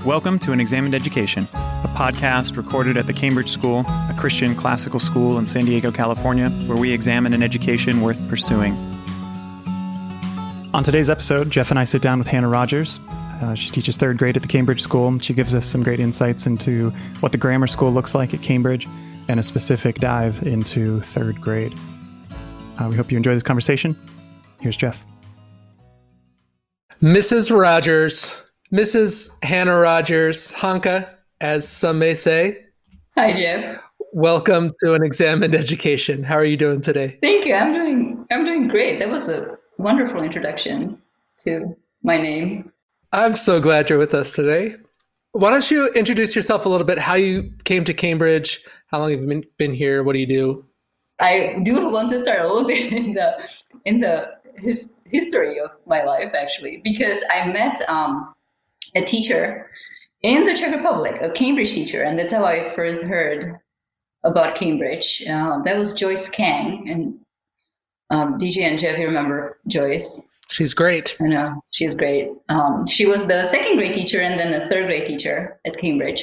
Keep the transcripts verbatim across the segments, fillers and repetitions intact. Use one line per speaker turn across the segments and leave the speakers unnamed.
Welcome to An Examined Education, a podcast recorded at the Cambridge School, a Christian classical school in San Diego, California, where we examine an education worth pursuing. On today's episode, Jeff and I sit down with Hannah Rogers. Uh, she teaches third grade at the Cambridge School. She gives us some great insights into what the grammar school looks like at Cambridge and a specific dive into third grade. Uh, we hope you enjoy this conversation. Here's Jeff.
Missus Rogers, Missus Hannah Rogers, Hanka, as some may say.
Hi, Jeff.
Welcome to An Examined Education. How are you doing today?
Thank you. I'm doing I'm doing great. That was a wonderful introduction to my name.
I'm so glad you're with us today. Why don't you introduce yourself a little bit, how you came to Cambridge, how long have you been, been here, what do you do?
I do want to start a little bit in the in the his, history of my life, actually, because I met um, a teacher in the Czech Republic, a Cambridge teacher, and that's how I first heard about Cambridge. Uh, that was Joyce Kang, and um, D J and Jeff, you remember Joyce?
She's great.
I know, she's great. Um, she was the second grade teacher and then the third grade teacher at Cambridge.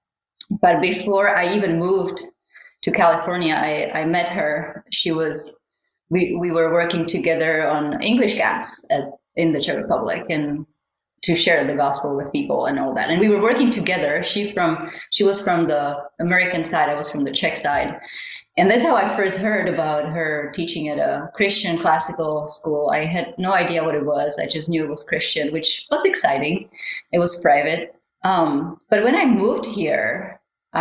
But before I even moved to California, I, I met her. She was, we, we were working together on English camps at, in the Czech Republic and to share the gospel with people and all that. And we were working together. She from, she was from the American side. I was from the Czech side. And that's how I first heard about her teaching at a Christian classical school. I had no idea what it was. I just knew it was Christian, which was exciting. It was private. Um, but when I moved here,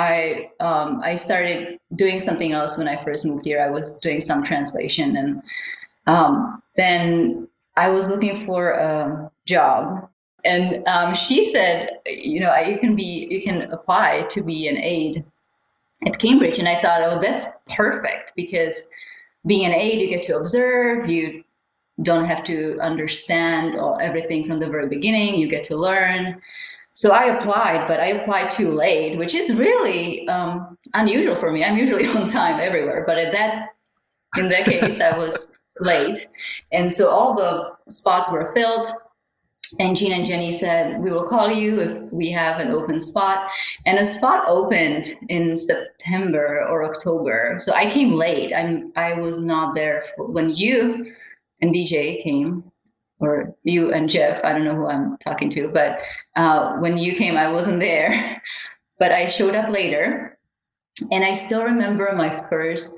I um, I started doing something else when I first moved here. I was doing some translation, and um, then I was looking for a job. And um, she said, you know, you can be, you can apply to be an aide at Cambridge. And I thought, oh, that's perfect, because being an aide, you get to observe, you don't have to understand all, everything from the very beginning, you get to learn. So I applied, but I applied too late, which is really um, unusual for me. I'm usually on time everywhere, but at that, in that case, I was late. And so all the spots were filled. And Jean and Jenny said, we will call you if we have an open spot. And a spot opened in September or October. So I came late. I'm, I was not there for, when you and D J came, or you and Jeff, I don't know who I'm talking to, but uh, when you came, I wasn't there. But I showed up later. And I still remember my first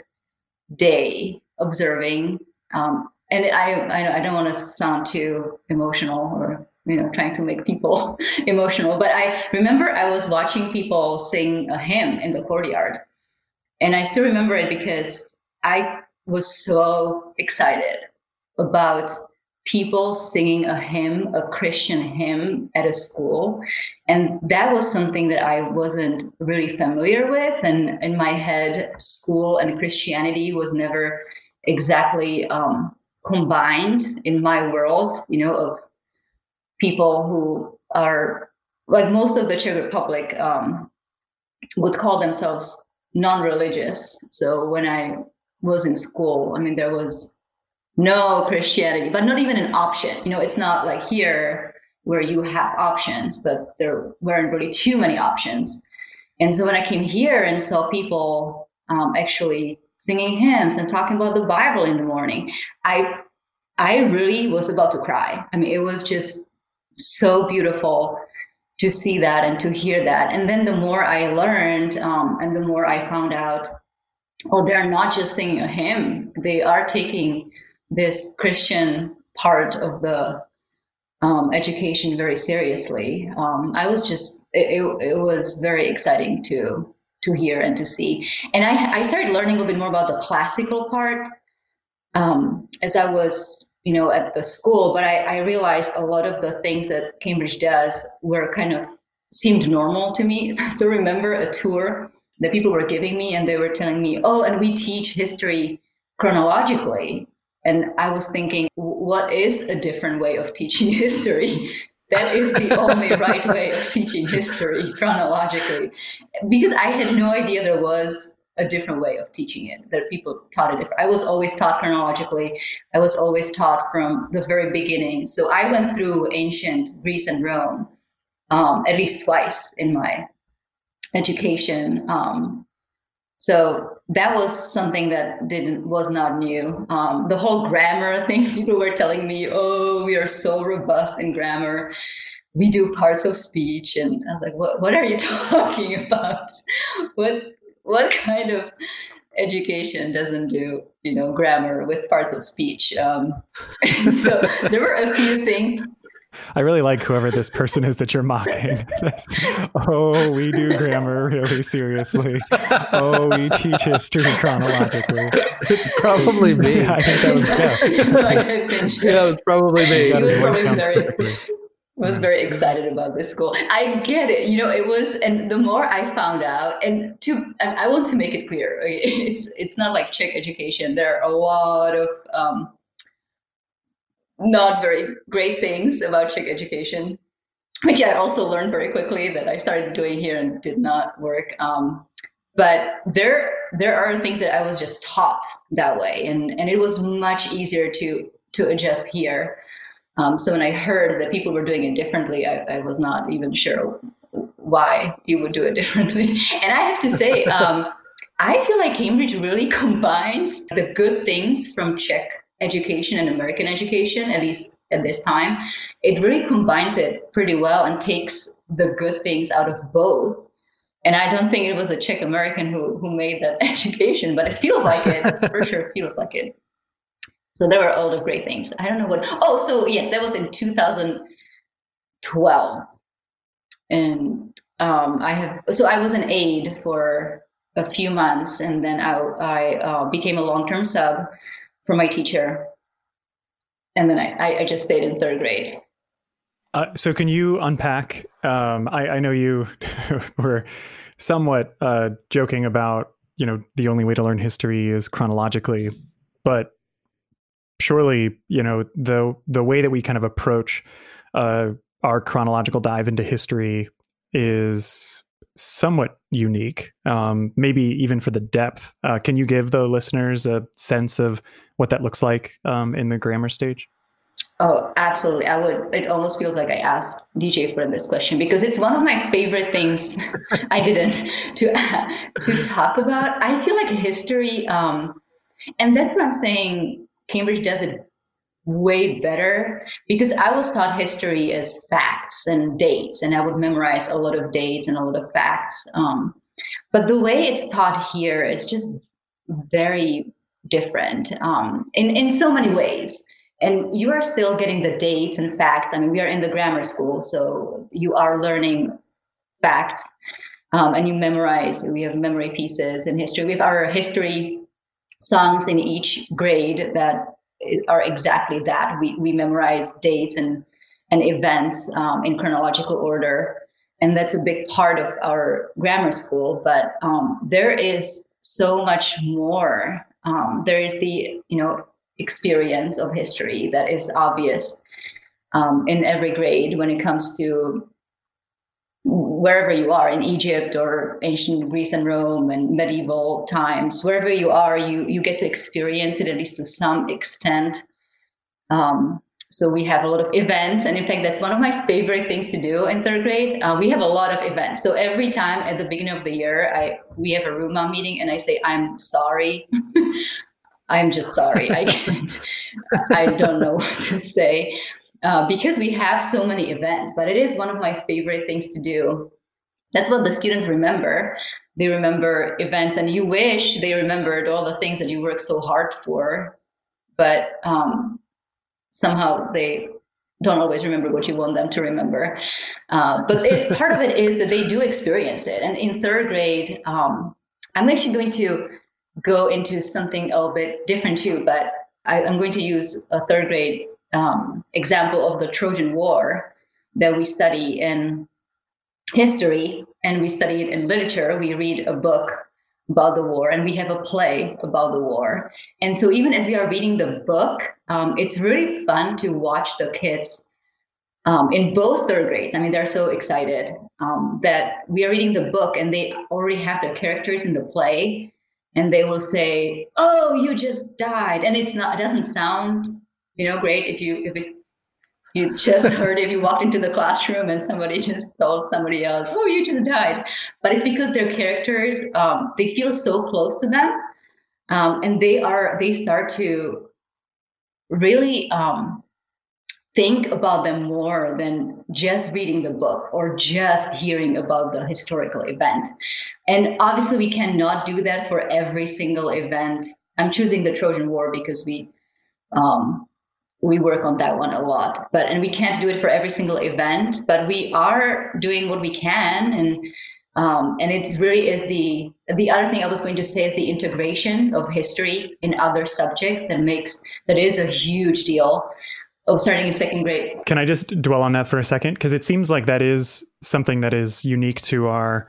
day observing. Um, And I, I I don't want to sound too emotional or, you know, trying to make people emotional, but I remember I was watching people sing a hymn in the courtyard. And I still remember it because I was so excited about people singing a hymn, a Christian hymn at a school. And that was something that I wasn't really familiar with. And in my head, school and Christianity was never exactly um, combined in my world, you know, of people who are, like most of the Czech Republic um, would call themselves non-religious. So when I was in school, I mean, there was no Christianity, but not even an option. You know, it's not like here where you have options, but there weren't really too many options. And so when I came here and saw people um, actually singing hymns and talking about the Bible in the morning, I I really was about to cry. I mean, it was just so beautiful to see that and to hear that. And then the more I learned um, and the more I found out, oh, they're not just singing a hymn. They are taking this Christian part of the um, education very seriously. Um, I was just, it, it was very exciting to to hear and to see. And I, I started learning a little bit more about the classical part um, as I was, you know, at the school, but I, I realized a lot of the things that Cambridge does were kind of seemed normal to me. So I still remember a tour that people were giving me, and they were telling me, oh, and we teach history chronologically. And I was thinking, what is a different way of teaching history? That is the only right way of teaching history chronologically, because I had no idea there was a different way of teaching it, that people taught it different. I was always taught chronologically. I was always taught from the very beginning. So I went through ancient Greece and Rome um, at least twice in my education. Um, so that was something that didn't was not new. Um, the whole grammar thing, people were telling me, "Oh, we are so robust in grammar. We do parts of speech," and I was like, "What? What are you talking about? What? What kind of education doesn't do, you know, grammar with parts of speech?" Um, so there were a few things.
I really like whoever this person is that you're mocking. Oh, we do grammar really seriously. Oh, we teach history chronologically.
Probably me.
I think that was
yeah.
Yeah, it was probably me.
He was probably very, was very excited about this school. I get it. You know, it was, and the more I found out, and to, I want to make it clear, it's it's not like Czech education. There are a lot of um, not very great things about Czech education, which I also learned very quickly that I started doing here and did not work. Um, but there there are things that I was just taught that way, and, and it was much easier to to adjust here. Um, so when I heard that people were doing it differently, I, I was not even sure why you would do it differently. And I have to say, um, I feel like Cambridge really combines the good things from Czech education and American education, at least at this time. It really combines it pretty well and takes the good things out of both. And I don't think it was a Czech American who, who made that education, but it feels like it. For sure, it feels like it. So there were all the great things. I don't know what. Oh, so yes, that was in two thousand twelve. And um, I have, so I was an aide for a few months, and then I, I uh, became a long-term sub for my teacher, and then I, I just stayed in third grade.
Uh, so can you unpack, um, I, I know you were somewhat uh, joking about, you know, the only way to learn history is chronologically, but surely, you know, the the way that we kind of approach uh, our chronological dive into history is somewhat unique, um, maybe even for the depth. Uh, can you give the listeners a sense of what that looks like um, in the grammar stage?
Oh, absolutely. I would, it almost feels like I asked D J for this question because it's one of my favorite things I didn't to, to talk about. I feel like history, um, and that's what I'm saying, Cambridge does it way better because I was taught history as facts and dates, and I would memorize a lot of dates and a lot of facts. Um, but the way it's taught here is just very different um, in, in so many ways. And you are still getting the dates and facts. I mean, we are in the grammar school, so you are learning facts um, and you memorize. We have memory pieces in history. We have our history songs in each grade that are exactly that. We we memorize dates and and events um, in chronological order, and that's a big part of our grammar school. But um, there is so much more. Um, there is the you know experience of history that is obvious um, in every grade when it comes to wherever you are in Egypt or ancient Greece and Rome and medieval times, wherever you are, you, you get to experience it at least to some extent. Um, so we have a lot of events. And in fact, that's one of my favorite things to do in third grade. Uh, we have a lot of events. So every time at the beginning of the year, I we have a Ruma meeting and I say, I'm sorry. I'm just sorry. I can't, I don't know what to say. Uh, because we have so many events, but it is one of my favorite things to do. That's what the students remember. They remember events, and you wish they remembered all the things that you worked so hard for, but um, somehow they don't always remember what you want them to remember. Uh, but it, part of it is that they do experience it. And in third grade, um, I'm actually going to go into something a little bit different too, but I, I'm going to use a third grade Um, example of the Trojan War that we study in history and we study it in literature. We read a book about the war and we have a play about the war. And so even as we are reading the book, um, it's really fun to watch the kids um, in both third grades. I mean, they're so excited um, that we are reading the book and they already have their characters in the play and they will say, oh, you just died. And it's not, it doesn't sound you know, great if you if it You just heard it. You walked into the classroom and somebody just told somebody else, "Oh, you just died." But it's because their characters, um, they feel so close to them, um, and they are they start to really um, think about them more than just reading the book or just hearing about the historical event. And obviously, we cannot do that for every single event. I'm choosing the Trojan War because we. Um, we work on that one a lot, but, and we can't do it for every single event, but we are doing what we can. And, um, and it's really is the, the other thing I was going to say is the integration of history in other subjects that makes, that is a huge deal. Oh, starting in second grade.
Can I just dwell on that for a second? Because it seems like that is something that is unique to our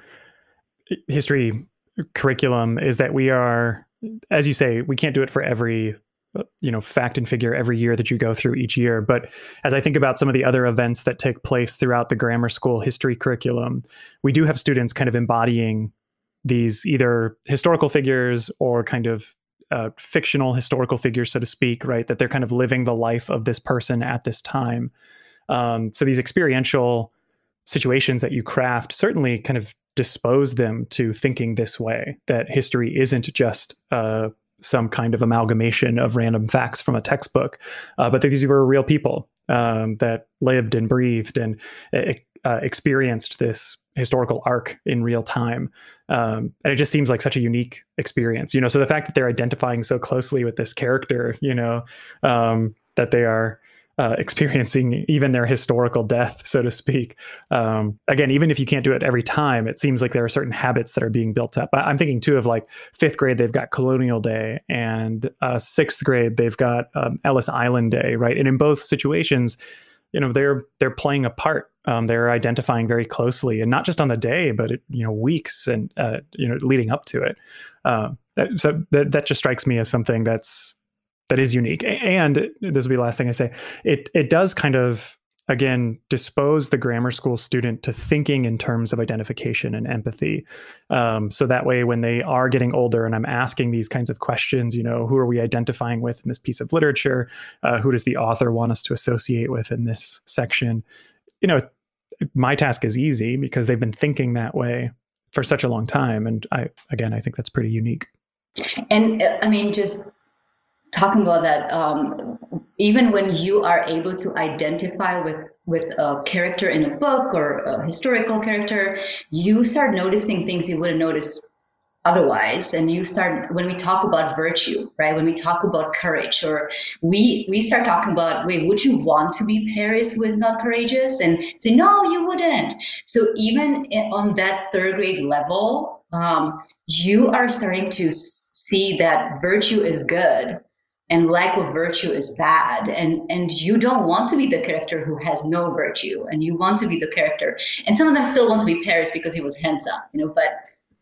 history curriculum, is that we are, as you say, we can't do it for every you know, fact and figure every year that you go through each year. But as I think about some of the other events that take place throughout the grammar school history curriculum, we do have students kind of embodying these either historical figures or kind of uh, fictional historical figures, so to speak, right? That they're kind of living the life of this person at this time. Um, so these experiential situations that you craft certainly kind of dispose them to thinking this way, that history isn't just uh, some kind of amalgamation of random facts from a textbook, uh, but that these were real people um, that lived and breathed and uh, experienced this historical arc in real time. Um, and it just seems like such a unique experience, you know, so the fact that they're identifying so closely with this character, you know, um, that they are Uh, experiencing even their historical death, so to speak. Um, again, even if you can't do it every time, it seems like there are certain habits that are being built up. I'm thinking too of like fifth grade, they've got Colonial Day, and uh, sixth grade, they've got um, Ellis Island Day, right? And in both situations, you know, they're they're playing a part. Um, they're identifying very closely, and not just on the day, but it, you know, weeks and uh, you know, leading up to it. Uh, that, so that that just strikes me as something that's that is unique. And this will be the last thing I say. It it does kind of, again, dispose the grammar school student to thinking in terms of identification and empathy. Um, so that way, when they are getting older and I'm asking these kinds of questions, you know, who are we identifying with in this piece of literature? Uh, who does the author want us to associate with in this section? You know, my task is easy because they've been thinking that way for such a long time. And I, again, I think that's pretty unique.
And uh, I mean, just talking about that, um, even when you are able to identify with with a character in a book or a historical character, you start noticing things you wouldn't notice otherwise. And you start, when we talk about virtue, right? When we talk about courage, or we we start talking about, wait, would you want to be Paris who is not courageous? And say, no, you wouldn't. So even on that third grade level, um, you are starting to see that virtue is good and lack of virtue is bad, and and you don't want to be the character who has no virtue, and you want to be the character, and some of them still want to be Paris because he was handsome, you know, but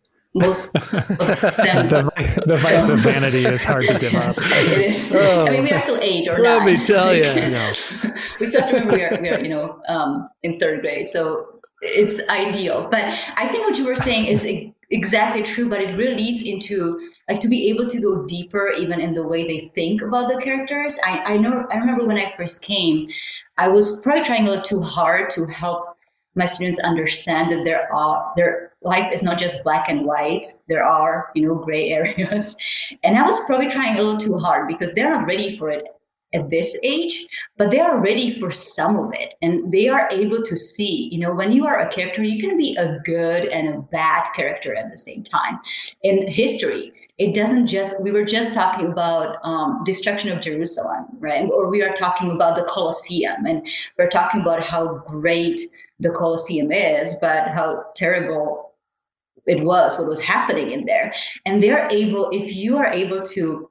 most of them
the, the vice of vanity is hard to give up.
It is. Oh, I mean, we are still eight or
let
nine.
Let me tell you.
No. We still have to remember we are, we are, you know, um, in third grade, so it's ideal. But I think what you were saying is exactly true, but it really leads into, like, to be able to go deeper even in the way they think about the characters. I, I know, I remember when I first came, I was probably trying a little too hard to help my students understand that there are, their life is not just black and white. There are, you know, gray areas. And I was probably trying a little too hard because they're not ready for it at this age, but they are ready for some of it. And they are able to see, you know, when you are a character, you can be a good and a bad character at the same time. In history, it doesn't just, we were just talking about um, destruction of Jerusalem, right? Or we are talking about the Colosseum, and we're talking about how great the Colosseum is, but how terrible it was, what was happening in there. And they're able, if you are able to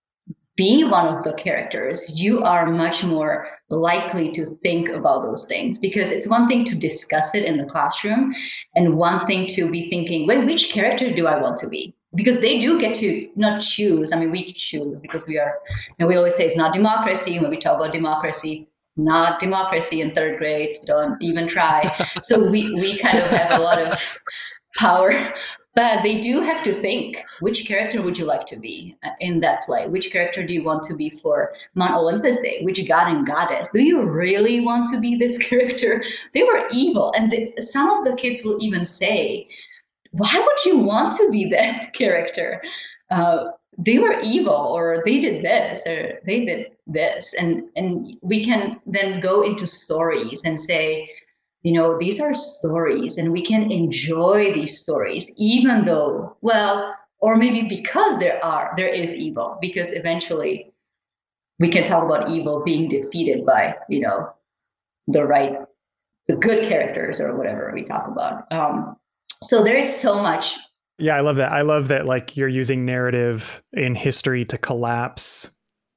be one of the characters, you are much more likely to think about those things, because it's one thing to discuss it in the classroom and one thing to be thinking, well, which character do I want to be? Because they do get to not choose. I mean, we choose because we are, you know, we always say it's not democracy when we talk about democracy, not democracy in third grade, don't even try. So we, we kind of have a lot of power but they do have to think, which character would you like to be in that play? Which character do you want to be for Mount Olympus Day? Which god and goddess? Do you really want to be this character? They were evil. And the, some of the kids will even say, why would you want to be that character? Uh, they were evil, or they did this, or they did this. And, and we can then go into stories and say, you know, these are stories, and we can enjoy these stories, even though, well, or maybe because there are, there is evil, because eventually we can talk about evil being defeated by, you know, the right, the good characters or whatever we talk about. Um, so there is so much.
Yeah, I love that. I love that, like, you're using narrative in history to collapse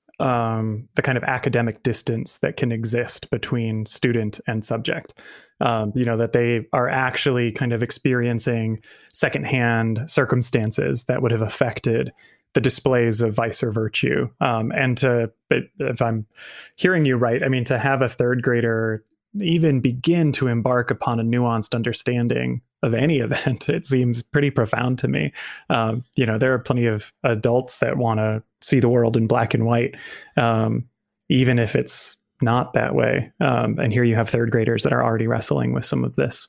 um, the kind of academic distance that can exist between student and subject. Um, you know, that they are actually kind of experiencing secondhand circumstances that would have affected the displays of vice or virtue. Um, and to, if I'm hearing you right, I mean, to have a third grader even begin to embark upon a nuanced understanding of any event, it seems pretty profound to me. Um, you know, there are plenty of adults that want to see the world in black and white, um, even if it's not that way. Um, and here you have third graders that are already wrestling with some of this.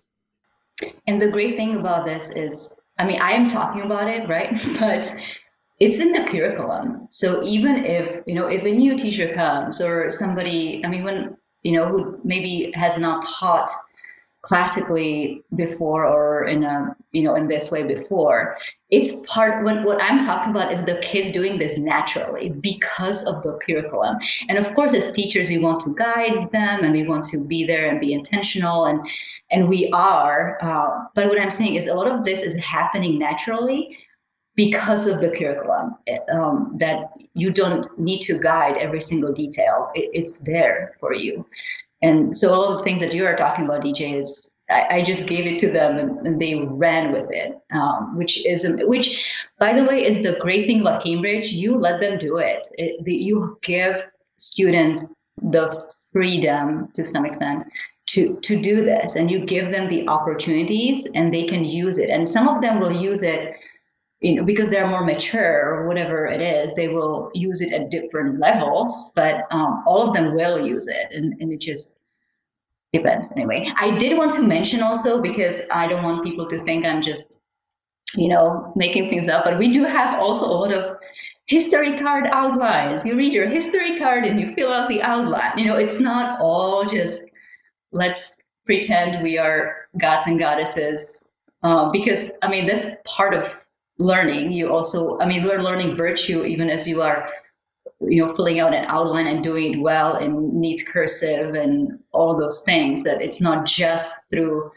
And the great thing about this is, I mean, I am talking about it, right? But it's in the curriculum. So even if, you know, if a new teacher comes, or somebody, I mean, when, you know, who maybe has not taught classically before, or in a, you know, in this way before, it's part, when what I'm talking about is the kids doing this naturally because of the curriculum. And of course, as teachers, we want to guide them, and we want to be there and be intentional, and and we are. Uh, but what I'm saying is a lot of this is happening naturally because of the curriculum, um, that you don't need to guide every single detail. It, it's there for you. And so all of the things that you are talking about, D J, is I, I just gave it to them, and, and they ran with it, um, which is, which, by the way, is the great thing about Cambridge. You let them do it. it the, you give students the freedom to some extent to, to do this, and you give them the opportunities, and they can use it. And some of them will use it, you know, because they're more mature or whatever it is, they will use it at different levels, but um, all of them will use it. And, and it just depends anyway. I did want to mention also, because I don't want people to think I'm just, you know, making things up, but we do have also a lot of history card outlines. You read your history card and you fill out the outline. You know, it's not all just, let's pretend we are gods and goddesses, uh, because, I mean, that's part of learning. You also, I mean, we're learning virtue even as you are, you know, filling out an outline and doing it well in neat cursive and all those things, that it's not just through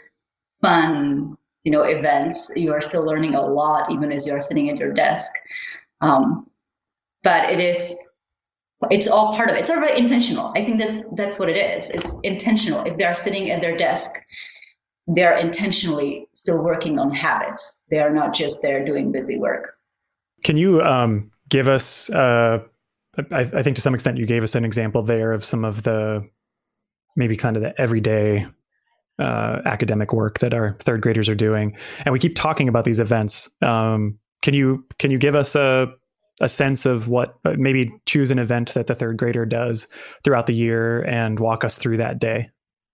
fun, you know, events. You are still learning a lot, even as you are sitting at your desk. Um, but it is, it's all part of it. It's all very intentional. I think that's, that's what it is. It's intentional. If they are sitting at their desk, they're intentionally still working on habits. They are not just there doing busy work.
Can you um, give us, uh, I, I think to some extent you gave us an example there of some of the, maybe kind of the everyday uh, academic work that our third graders are doing. And we keep talking about these events. Um, can you, can you give us a, a sense of what, uh, maybe choose an event that the third grader does throughout the year and walk us through that day?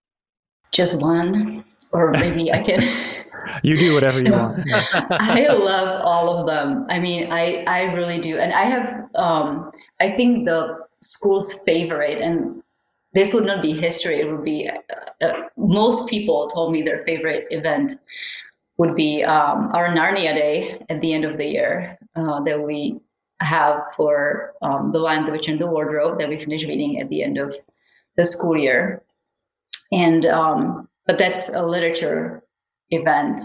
Just one? Or maybe I can.
You do whatever you want. Yeah.
I love all of them. I mean, I, I really do. And I have, um, I think the school's favorite, and this would not be history, it would be, uh, uh, most people told me their favorite event would be um, our Narnia Day at the end of the year, uh, that we have for um, The Lion, the Witch, and the Wardrobe, that we finish reading at the end of the school year. And, um, but that's a literature event.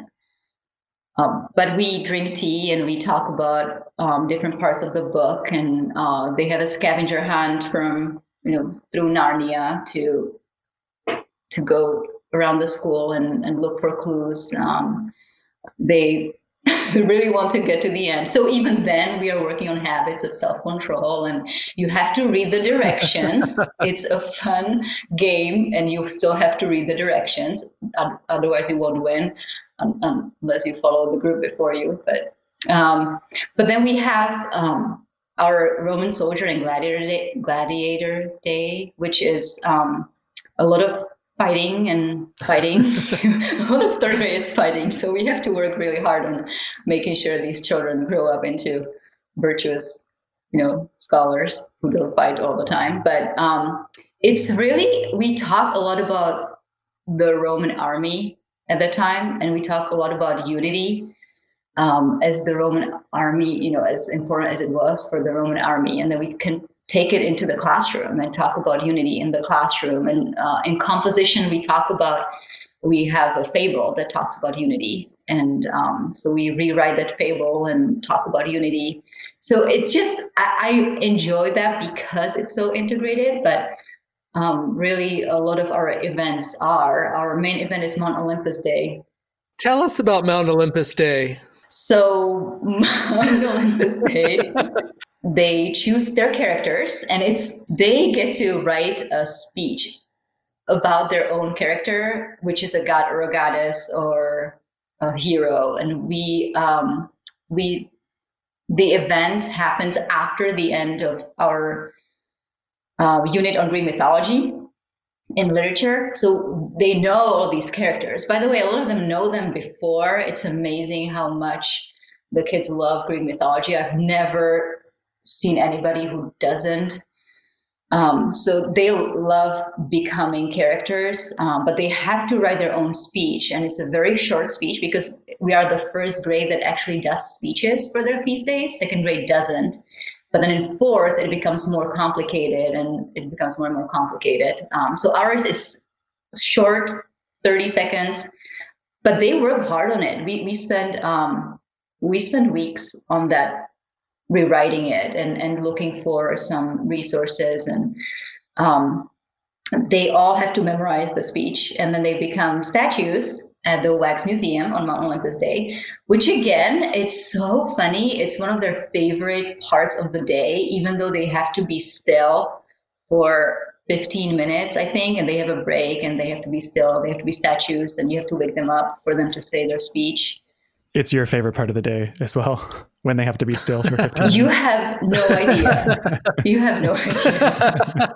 Um, but we drink tea and we talk about um, different parts of the book, and uh, they have a scavenger hunt from, you know, through Narnia to to go around the school and, and look for clues. Um, they really want to get to the end. So even then we are working on habits of self-control, and you have to read the directions. It's a fun game and you still have to read the directions. Otherwise you won't win. un, unless you follow the group before you. But um, but then we have um, our Roman Soldier and Gladiator Day, Gladiator Day, which is um, a lot of fighting and fighting. A lot of third grade is fighting, so we have to work really hard on making sure these children grow up into virtuous, you know, scholars who don't fight all the time. But um, it's really, we talk a lot about the Roman army at the time, and we talk a lot about unity um, as the Roman army, you know, as important as it was for the Roman army. And then we can take it into the classroom and talk about unity in the classroom. And uh, in composition, we talk about, we have a fable that talks about unity. And um, so we rewrite that fable and talk about unity. So it's just, I, I enjoy that because it's so integrated, but um, really a lot of our events are, our main event is Mount Olympus Day.
Tell us about Mount Olympus Day.
So Mount Olympus Day, they choose their characters and it's, they get to write a speech about their own character, which is a god or a goddess or a hero. And we, um, we, the event happens after the end of our uh, unit on Greek mythology in literature. So they know all these characters. By the way, a lot of them know them before. It's amazing how much the kids love Greek mythology. I've never seen anybody who doesn't. Um, so they love becoming characters, um, but they have to write their own speech. And it's a very short speech because we are the first grade that actually does speeches for their feast days. Second grade doesn't. But then in fourth, it becomes more complicated and it becomes more and more complicated. Um, so ours is short, thirty seconds, but they work hard on it. We we spend um, we spend weeks on that, rewriting it and, and looking for some resources. And um, they all have to memorize the speech, and then they become statues at the Wax Museum on Mount Olympus Day, which again, it's so funny. It's one of their favorite parts of the day, even though they have to be still for fifteen minutes, I think, and they have a break and they have to be still. They have to be statues and you have to wake them up for them to say their speech.
It's your favorite part of the day as well, when they have to be still for fifteen minutes.
You have no idea. You have no idea.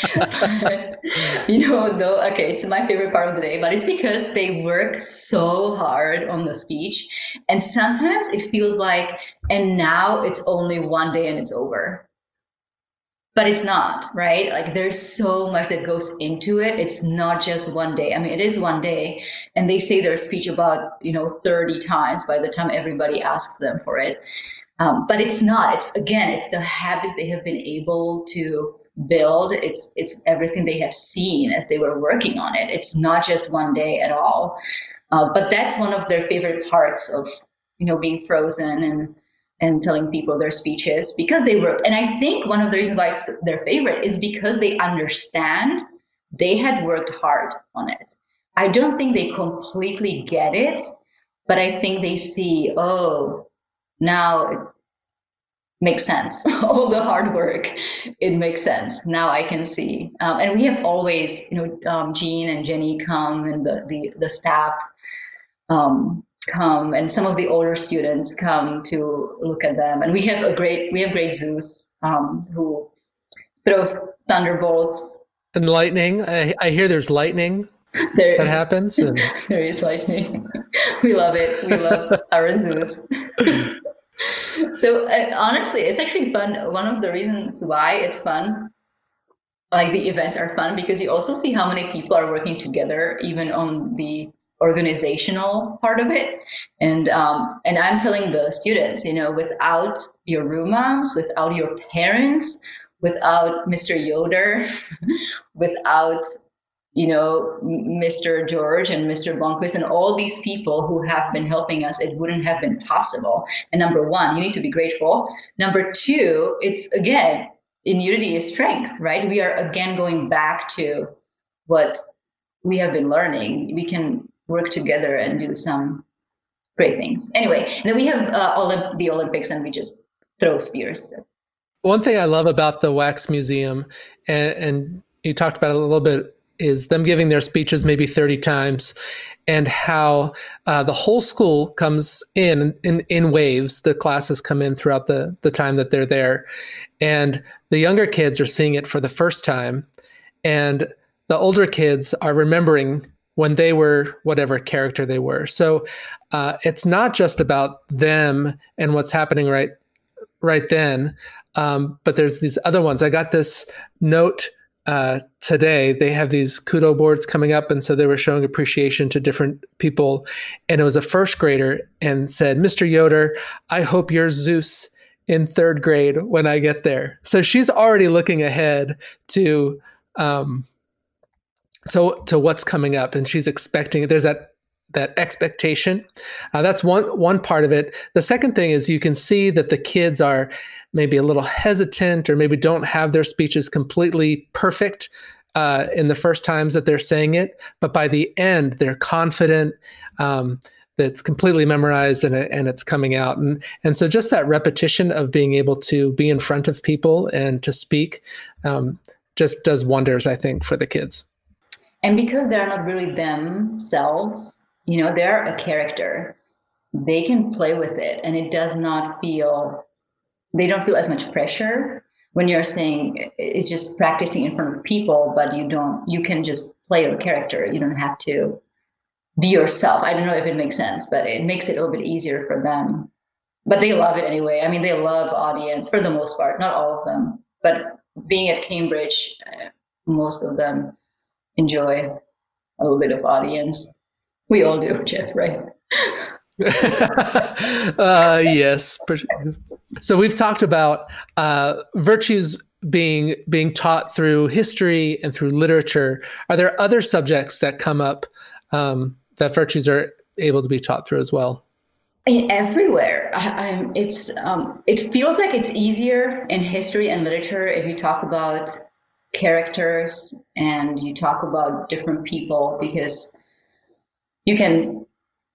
But, you know, though, okay, it's my favorite part of the day, but it's because they work so hard on the speech. And sometimes it feels like, and now it's only one day and it's over. But it's not, right? Like there's so much that goes into it. It's not just one day. I mean, it is one day, and they say their speech about, you know, thirty times by the time everybody asks them for it. Um, but it's not. It's, again, it's the habits they have been able to build. It's it's everything they have seen as they were working on it. It's not just one day at all. Uh, but that's one of their favorite parts of, you know, being frozen and and telling people their speeches, because they were, and I think one of the reasons why it's their favorite is because they understand they had worked hard on it. I don't think they completely get it, but I think they see, oh, now it makes sense. All the hard work, it makes sense. Now I can see. Um, and we have always, you know, um, Jean and Jenny come, and the, the, the staff, um, come, and some of the older students come to look at them. And we have a great, we have great Zeus um, who throws thunderbolts.
And lightning. I, I hear there's lightning
there,
that happens. And...
there is lightning. We love it. We love our Zeus. So uh, honestly, it's actually fun. One of the reasons why it's fun, like the events are fun, because you also see how many people are working together, even on the organizational part of it. And um, and I'm telling the students, you know, without your room moms, without your parents, without Mister Yoder, without, you know, Mister George and Mister Blomqvist and all these people who have been helping us, it wouldn't have been possible. And number one, you need to be grateful. Number two, it's, again, in unity is strength, right? We are again going back to what we have been learning. We can work together and do some great things. Anyway, then we have uh, Olymp- the Olympics, and we just throw spears.
One thing I love about the Wax Museum, and, and you talked about it a little bit, is them giving their speeches maybe thirty times. and how uh, the whole school comes in, in in waves. The classes come in throughout the the time that they're there, and the younger kids are seeing it for the first time, and the older kids are remembering when they were whatever character they were. So uh, it's not just about them and what's happening right right then, um, but there's these other ones. I got this note uh, today. They have these kudo boards coming up, and so they were showing appreciation to different people. And it was a first grader and said, "Mister Yoder, I hope you're Zeus in third grade when I get there." So she's already looking ahead to um, to to what's coming up, and she's expecting. There's that that expectation. Uh, that's one one part of it. The second thing is you can see that the kids are maybe a little hesitant, or maybe don't have their speeches completely perfect uh, in the first times that they're saying it, but by the end they're confident. Um, that's completely memorized and, and it's coming out. And, and so just that repetition of being able to be in front of people and to speak um, just does wonders, I think, for the kids.
And because they're not really themselves, you know, they're a character, they can play with it, and it does not feel, they don't feel as much pressure when you're saying it's just practicing in front of people, but you don't, you can just play your character. You don't have to be yourself. I don't know if it makes sense, but it makes it a little bit easier for them. But they love it anyway. I mean, they love audience for the most part, not all of them, but being at Cambridge, uh, most of them enjoy a little bit of audience. We all do, Jeff, right?
uh, yes. So we've talked about uh, virtues being being taught through history and through literature. Are there other subjects that come up um, that virtues are able to be taught through as well?
In everywhere. I, I'm, it's um, it feels like it's easier in history and literature if you talk about characters and you talk about different people, because you can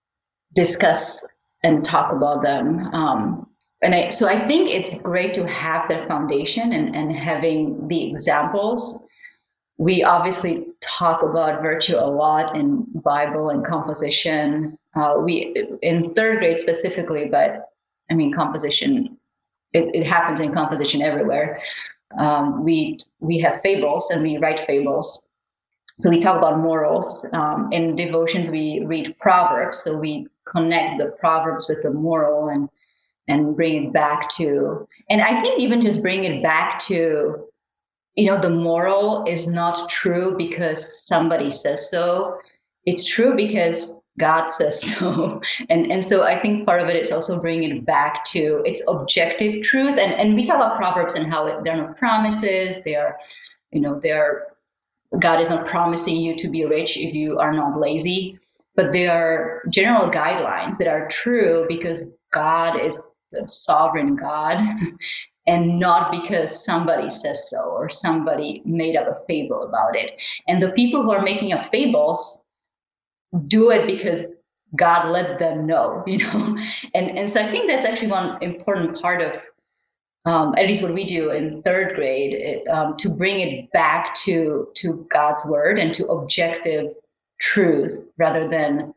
discuss and talk about them. Um, and I, so I think it's great to have that foundation and, and having the examples. We obviously talk about virtue a lot in Bible and composition. Uh, we in third grade specifically, but I mean composition. It, it happens in composition everywhere. Um, we we have fables and we write fables. So we talk about morals. Um, in devotions, we read Proverbs. So we connect the Proverbs with the moral and and bring it back to. And I think even just bring it back to, you know, the moral is not true because somebody says so. It's true because God says so. And, and so I think part of it is also bringing it back to its objective truth. And, and we talk about Proverbs and how it, they're not promises. They are, you know, they're, God is not promising you to be rich if you are not lazy, but they are general guidelines that are true because God is the sovereign God. And not because somebody says so or somebody made up a fable about it. And the people who are making up fables do it because God let them know, you know. And and so I think that's actually one important part of, um, at least what we do in third grade, it, um, to bring it back to to God's word and to objective truth rather than,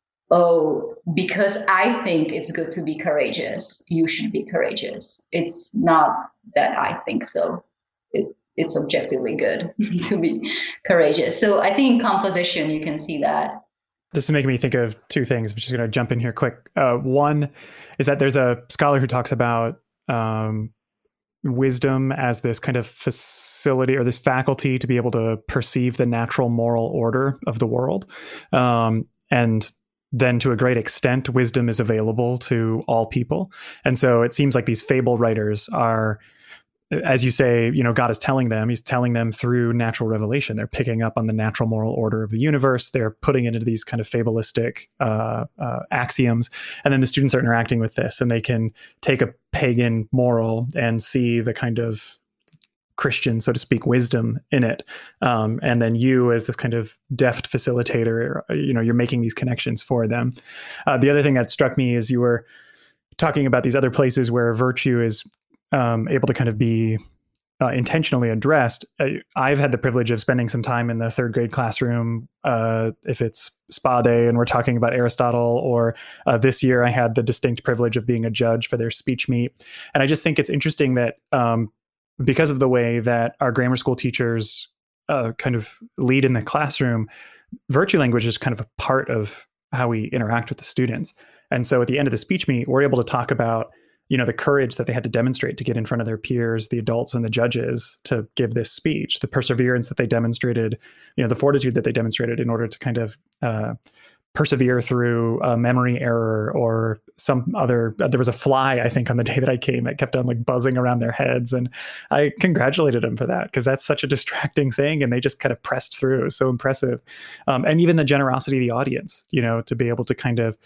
oh, because I think it's good to be courageous, you should be courageous. It's not that I think so. It, it's objectively good to be courageous. So I think in composition, you can see that.
This is making me think of two things. I'm just going to jump in here quick. Uh, one is that there's a scholar who talks about um, wisdom as this kind of facility or this faculty to be able to perceive the natural moral order of the world. Um, and then to a great extent, wisdom is available to all people. And so it seems like these fable writers are, as you say, you know, God is telling them, he's telling them through natural revelation. They're picking up on the natural moral order of the universe. They're putting it into these kind of fabulistic uh, uh, axioms. And then the students are interacting with this and they can take a pagan moral and see the kind of Christian, so to speak, wisdom in it. Um, and then you as this kind of deft facilitator, you know, you're making these connections for them. Uh, the other thing that struck me is you were talking about these other places where virtue is um, able to kind of be uh, intentionally addressed. I, I've had the privilege of spending some time in the third grade classroom, uh, if it's spa day and we're talking about Aristotle, or uh, this year I had the distinct privilege of being a judge for their speech meet. And I just think it's interesting that um, because of the way that our grammar school teachers uh, kind of lead in the classroom, virtue language is kind of a part of how we interact with the students. And so at the end of the speech meet, we're able to talk about, you know, the courage that they had to demonstrate to get in front of their peers, the adults and the judges, to give this speech, the perseverance that they demonstrated, you know, the fortitude that they demonstrated in order to kind of uh, persevere through a memory error or some other, uh, there was a fly, I think, on the day that I came that kept on like buzzing around their heads. And I congratulated them for that, because that's such a distracting thing. And they just kind of pressed through. It was so impressive. Um, and even the generosity of the audience, you know, to be able to kind of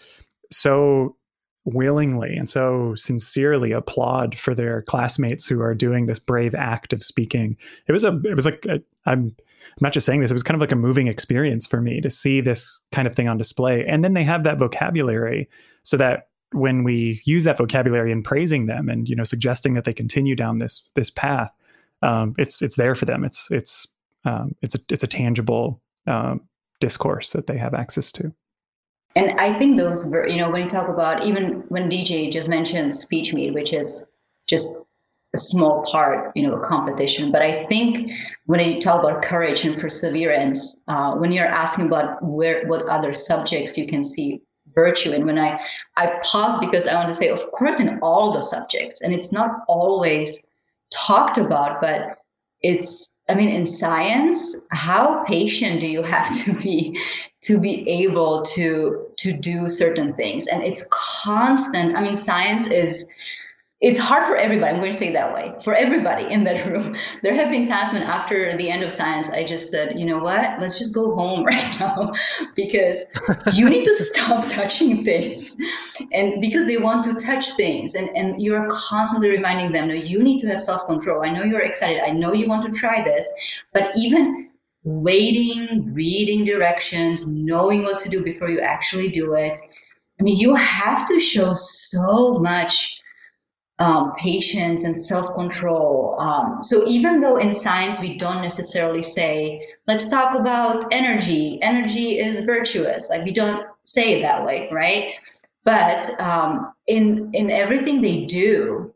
so willingly and so sincerely applaud for their classmates who are doing this brave act of speaking. It was a, it was like, a, I'm, I'm not just saying this, it was kind of like a moving experience for me to see this kind of thing on display. And then they have that vocabulary so that when we use that vocabulary in praising them and, you know, suggesting that they continue down this, this path, um, it's, it's there for them. It's, it's, um, it's a, it's a tangible um, discourse that they have access to.
And I think those, you know, when you talk about, even when D J just mentioned speech meet, which is just a small part, you know, a competition. But I think when you talk about courage and perseverance, uh, when you're asking about where, what other subjects you can see virtue in, when I, I pause because I want to say, of course, in all the subjects, and it's not always talked about, but it's, I mean, in science, how patient do you have to be to be able to, to do certain things? And it's constant. I mean, science is, it's hard for everybody. I'm going to say it that way. For everybody in that room. There have been times when after the end of science, I just said, you know what, let's just go home right now, because you need to stop touching things. And because they want to touch things, and, and you're constantly reminding them, no, you need to have self-control. I know you're excited. I know you want to try this, but even waiting, reading directions, knowing what to do before you actually do it. I mean, you have to show so much Um, patience and self-control. Um, so even though in science we don't necessarily say, let's talk about energy, energy is virtuous, like we don't say it that way, right? But um, in in everything they do,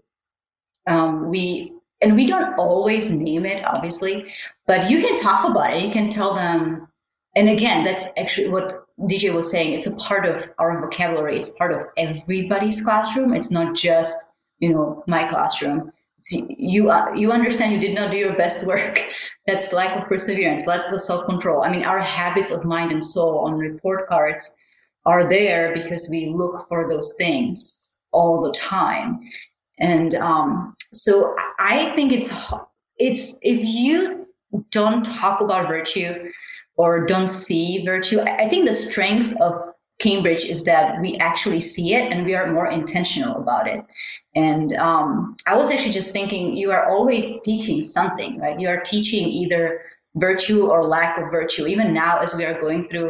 um, we, and we don't always name it, obviously, but you can talk about it, you can tell them, and again, that's actually what D J was saying, it's a part of our vocabulary, it's part of everybody's classroom, it's not just, you know, my classroom. See, you uh, you understand you did not do your best work. That's lack of perseverance, lack of self-control. I mean, our habits of mind and soul on report cards are there because we look for those things all the time. And um, so I think it's it's if you don't talk about virtue or don't see virtue, I think the strength of Cambridge is that we actually see it and we are more intentional about it. And um, I was actually just thinking, you are always teaching something, right? You are teaching either virtue or lack of virtue. Even now, as we are going through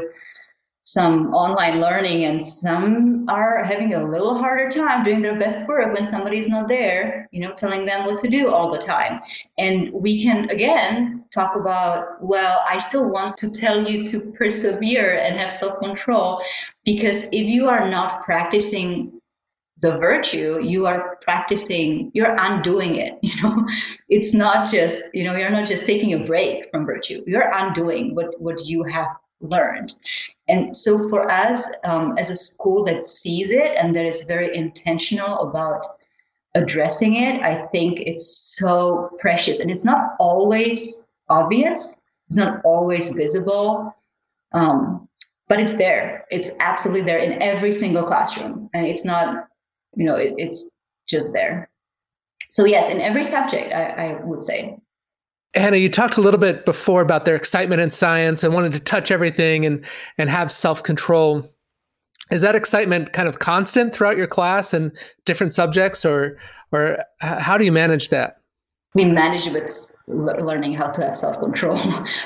some online learning, and some are having a little harder time doing their best work when somebody's not there, you know, telling them what to do all the time. And we can, again, talk about, well, I still want to tell you to persevere and have self-control, because if you are not practicing the virtue, you are practicing, you're undoing it. You know, it's not just, you know, you're not just taking a break from virtue. You're undoing what, what you have learned. And so for us, um, as a school that sees it and that is very intentional about addressing it, I think it's so precious. And it's not always obvious. It's not always visible. Um, but it's there. It's absolutely there in every single classroom. And it's not, you know, it, it's just there. So yes, in every subject, I, I would say.
Hannah, you talked a little bit before about their excitement in science and wanting to touch everything and, and have self-control. Is that excitement kind of constant throughout your class and different subjects, or or how do you manage that?
We manage it with learning how to have self-control,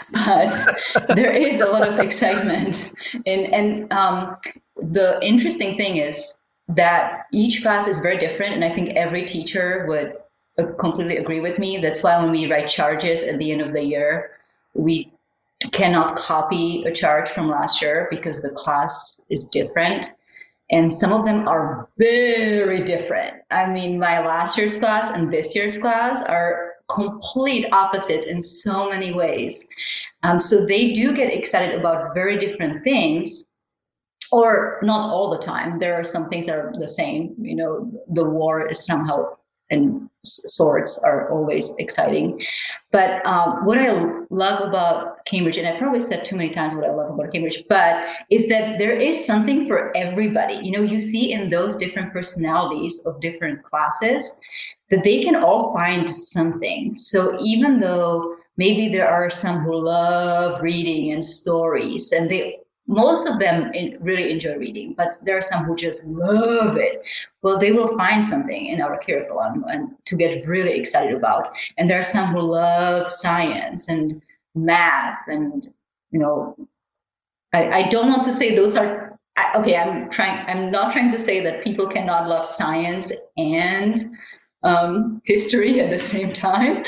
but there is a lot of excitement. And, and um, the interesting thing is that each class is very different. And I think every teacher would uh, completely agree with me. That's why when we write charges at the end of the year, we cannot copy a charge from last year because the class is different. And some of them are very different. I mean, my last year's class and this year's class are complete opposites in so many ways. Um, so they do get excited about very different things, or not all the time. There are some things that are the same. You know, the war is somehow, and swords are always exciting. But um, what I love about Cambridge, and I probably said too many times what I love about Cambridge, but is that there is something for everybody. You know, you see in those different personalities of different classes that they can all find something. So even though maybe there are some who love reading and stories, and they most of them really enjoy reading, but there are some who just love it. Well, they will find something in our curriculum and to get really excited about. And there are some who love science and math, and you know, I, I don't want to say those are okay. I'm trying. I'm not trying to say that people cannot love science and um, history at the same time.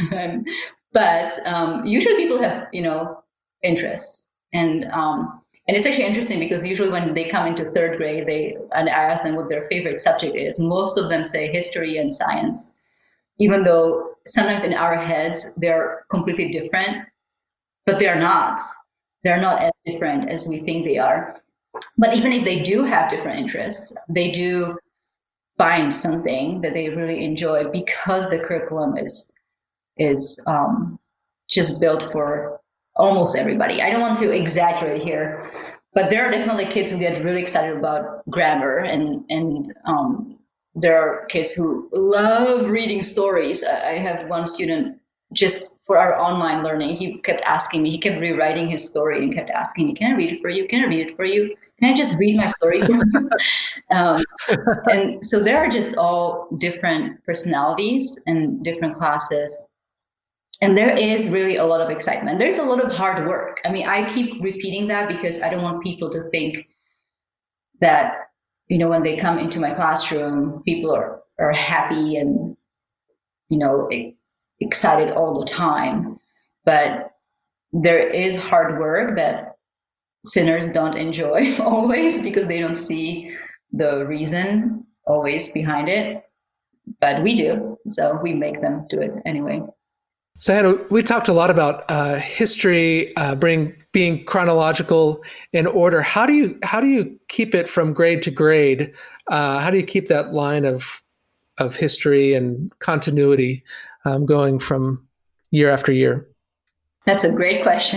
But um, usually people have, you know, interests, and um, And it's actually interesting because usually when they come into third grade, they and I ask them what their favorite subject is. Most of them say history and science, even though sometimes in our heads they're completely different, but they're not. They're not as different as we think they are. But even if they do have different interests, they do find something that they really enjoy because the curriculum is is um, just built for almost everybody. I don't want to exaggerate here, but there are definitely kids who get really excited about grammar, and and um, there are kids who love reading stories. I have one student, just for our online learning, he kept asking me, he kept rewriting his story and kept asking me, can I read it for you? Can I read it for you? Can I just read my story for you? um, and so there are just all different personalities and different classes. And there is really a lot of excitement. There's a lot of hard work. I mean, I keep repeating that because I don't want people to think that, you know, when they come into my classroom, people are, are happy and, you know, excited all the time. But there is hard work that sinners don't enjoy always because they don't see the reason always behind it. But we do. So we make them do it anyway.
So Hannah, we talked a lot about uh, history, uh, bring, being chronological in order. How do you how do you keep it from grade to grade? Uh, how do you keep that line of of history and continuity um, going from year after year?
That's a great question.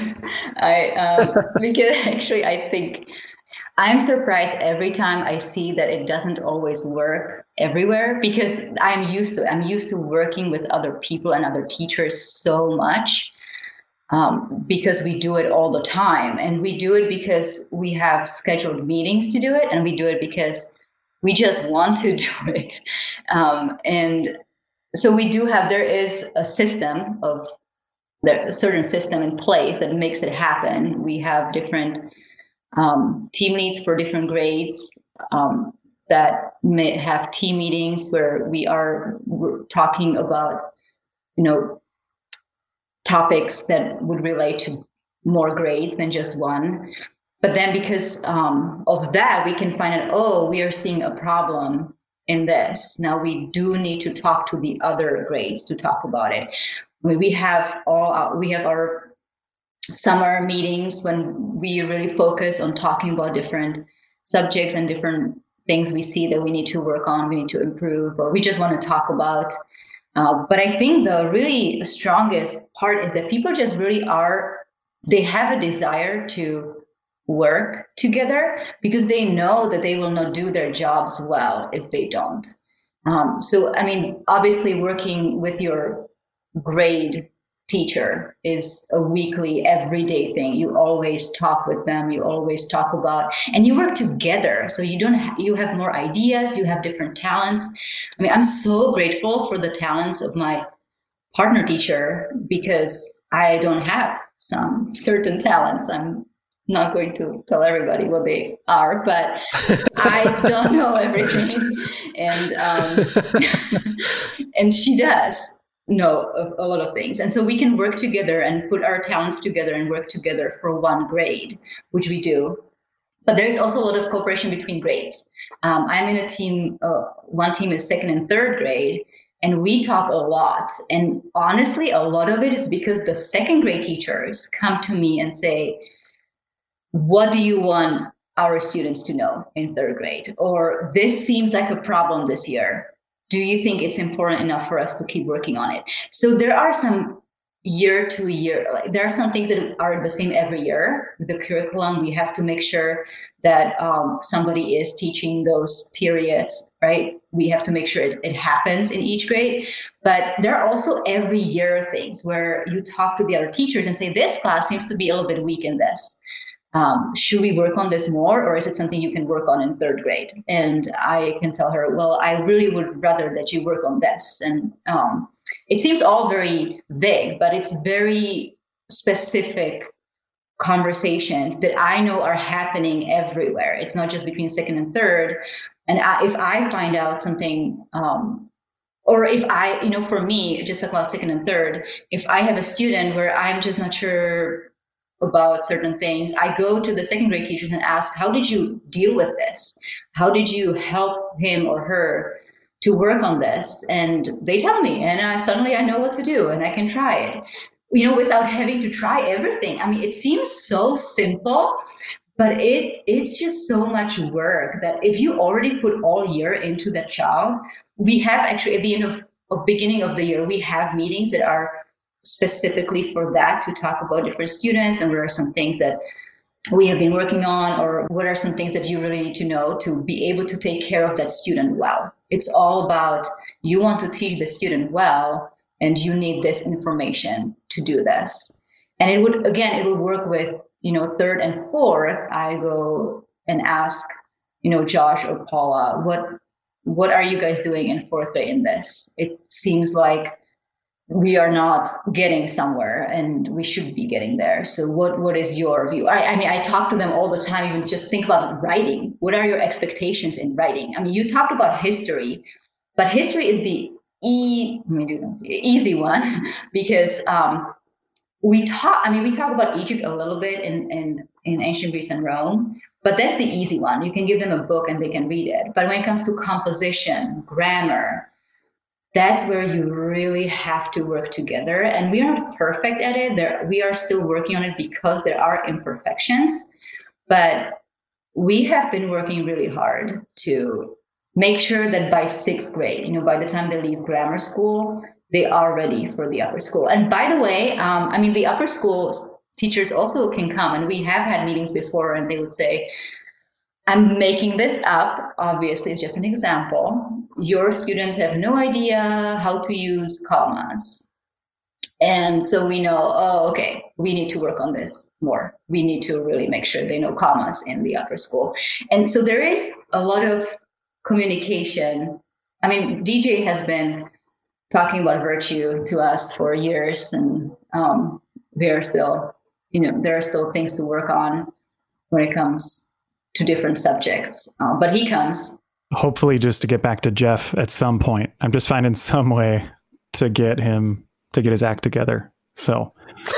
I um, because actually I think I'm surprised every time I see that it doesn't always work everywhere, because I'm used to I'm used to working with other people and other teachers so much um, because we do it all the time, and we do it because we have scheduled meetings to do it, and we do it because we just want to do it. Um, and so we do have there is a system of there's a certain system in place that makes it happen. We have different um, team leads for different grades um, that may have team meetings where we are talking about, you know, topics that would relate to more grades than just one. But then because um, of that, we can find out, oh, we are seeing a problem in this. Now we do need to talk to the other grades to talk about it. We have all our, we have our summer meetings when we really focus on talking about different subjects and different things we see that we need to work on, we need to improve, or we just want to talk about. Uh, but I think the really strongest part is that people just really are, they have a desire to work together because they know that they will not do their jobs well if they don't. Um, so, I mean, obviously working with your grade teacher is a weekly, everyday thing. You always talk with them. You always talk about, and you work together. So you don't, ha- you have more ideas. You have different talents. I mean, I'm so grateful for the talents of my partner teacher because I don't have some certain talents. I'm not going to tell everybody what they are, but I don't know everything. And um, and she does know a, a lot of things. And so we can work together and put our talents together and work together for one grade, which we do. But there's also a lot of cooperation between grades. Um, I'm in a team, uh, one team is second and third grade, and we talk a lot. And honestly, a lot of it is because the second grade teachers come to me and say, what do you want our students to know in third grade? Or this seems like a problem this year. Do you think it's important enough for us to keep working on it? So there are some year to year, like, there are some things that are the same every year. The curriculum, we have to make sure that um, somebody is teaching those periods, right? We have to make sure it, it happens in each grade. But there are also every year things where you talk to the other teachers and say, this class seems to be a little bit weak in this. Um, should we work on this more, or is it something you can work on in third grade? And I can tell her, well, I really would rather that you work on this. And um, it seems all very vague, but it's very specific conversations that I know are happening everywhere. It's not just between second and third. And I, if I find out something, um, or if I, you know, for me, just talk about second and third, if I have a student where I'm just not sure about certain things, I go to the second grade teachers and ask, how did you deal with this? How did you help him or her to work on this? And they tell me, and I, suddenly I know what to do and I can try it, you know, without having to try everything. I mean, it seems so simple, but it it's just so much work that if you already put all year into that child, we have actually at the end of, of beginning of the year, we have meetings that are specifically for that, to talk about different students and what are some things that we have been working on, or what are some things that you really need to know to be able to take care of that student well. It's all about, you want to teach the student well, and you need this information to do this. And it would, again, it would work with, you know, third and fourth. I go and ask, you know, Josh or Paula, what, what are you guys doing in fourth grade in this? It seems like we are not getting somewhere and we should be getting there. So what, what is your view? I, I mean, I talk to them all the time, even just think about writing. What are your expectations in writing? I mean, you talked about history, but history is the e- easy one because um, we talk, I mean, we talk about Egypt a little bit in, in, in ancient Greece and Rome, but that's the easy one. You can give them a book and they can read it. But when it comes to composition, grammar, that's where you really have to work together. And we are not perfect at it. There, we are still working on it because there are imperfections. But we have been working really hard to make sure that by sixth grade, you know, by the time they leave grammar school, they are ready for the upper school. And by the way, um, I mean, the upper school teachers also can come. And we have had meetings before and they would say, I'm making this up. Obviously, it's just an example. Your students have no idea how to use commas. And so we know, oh, okay, we need to work on this more. We need to really make sure they know commas in the upper school. And so there is a lot of communication. I mean, D J has been talking about virtue to us for years, and um, we are still, you know, there are still things to work on when it comes to different subjects, uh, but he comes.
Hopefully just to get back to Jeff at some point. I'm just finding some way to get him to get his act together. So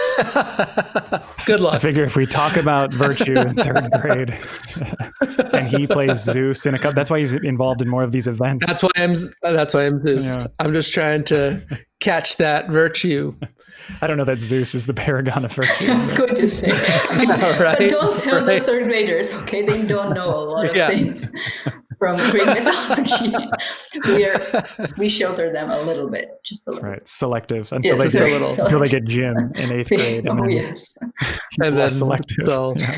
good luck.
I figure if we talk about virtue in third grade and he plays Zeus in a couple, that's why he's involved in more of these events.
That's why I'm, that's why I'm Zeus.
Yeah.
I'm just trying to catch that virtue.
I don't know that Zeus is the paragon of virtue.
I was going to say,
right?
But don't tell
right.
the third graders, okay? They don't know a lot of
yeah.
things from Greek mythology. we are we shelter them a little bit, just a little.
Right, selective until
yes,
they get
little.
until they get Jim in eighth grade.
oh
and then
yes,
and then
selective.
So,
yeah.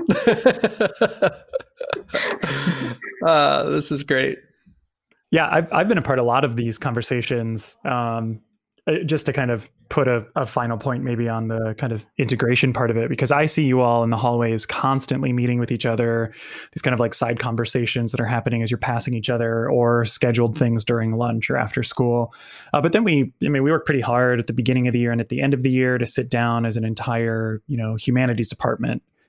uh, this is great.
Yeah, I've I've been a part of a lot of these conversations. Um, just to kind of put a, a final point maybe on the kind of integration part of it, because I see you all in the hallways constantly meeting with each other, these kind of like side conversations that are happening as you're passing each other, or scheduled things during lunch or after school. Uh, but then we, I mean, we work pretty hard at the beginning of the year and at the end of the year to sit down as an entire, you know, humanities department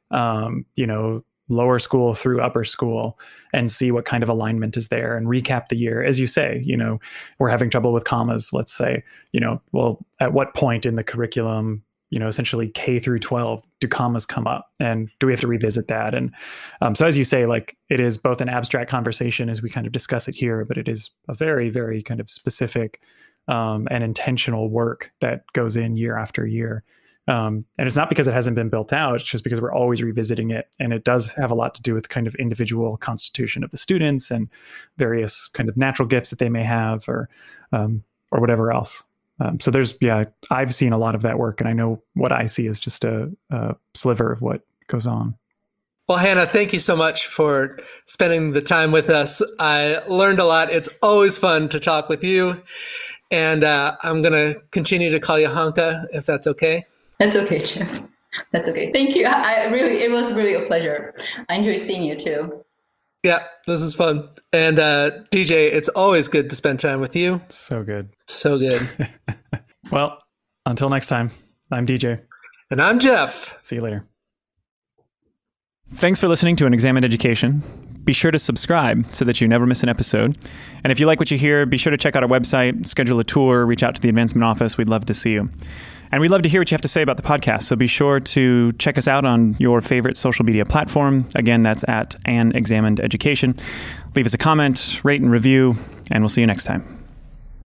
um, you know, lower school through upper school and see what kind of alignment is there and recap the year. As you say, you know, we're having trouble with commas, let's say, you know, well, at what point in the curriculum, you know, essentially K through twelve, do commas come up, and do we have to revisit that? And um, so as you say, like, it is both an abstract conversation as we kind of discuss it here, but it is a very, very kind of specific um, and intentional work that goes in year after year. Um, and it's not because it hasn't been built out, it's just because we're always revisiting it. And it does have a lot to do with kind of individual constitution of the students and various kind of natural gifts that they may have, or um, or whatever else. Um, so there's, yeah, I've seen a lot of that work, and I know what I see is just a, a sliver of what goes on.
Well, Hannah, thank you so much for spending the time with us. I learned a lot. It's always fun to talk with you. And uh, I'm going to continue to call you Hanka, if that's okay.
That's okay, Jeff. That's okay. Thank you. I really, it was really a pleasure. I enjoy seeing you too.
Yeah, this is fun. And uh, D J, it's always good to spend time with you.
So good.
So good.
Well, until next time, I'm D J.
And I'm Jeff.
See you later. Thanks for listening to An Examined Education. Be sure to subscribe so that you never miss an episode. And if you like what you hear, be sure to check out our website, schedule a tour, reach out to the advancement office. We'd love to see you. And we'd love to hear what you have to say about the podcast. So be sure to check us out on your favorite social media platform. Again, that's at An Examined Education. Leave us a comment, rate and review, and we'll see you next time.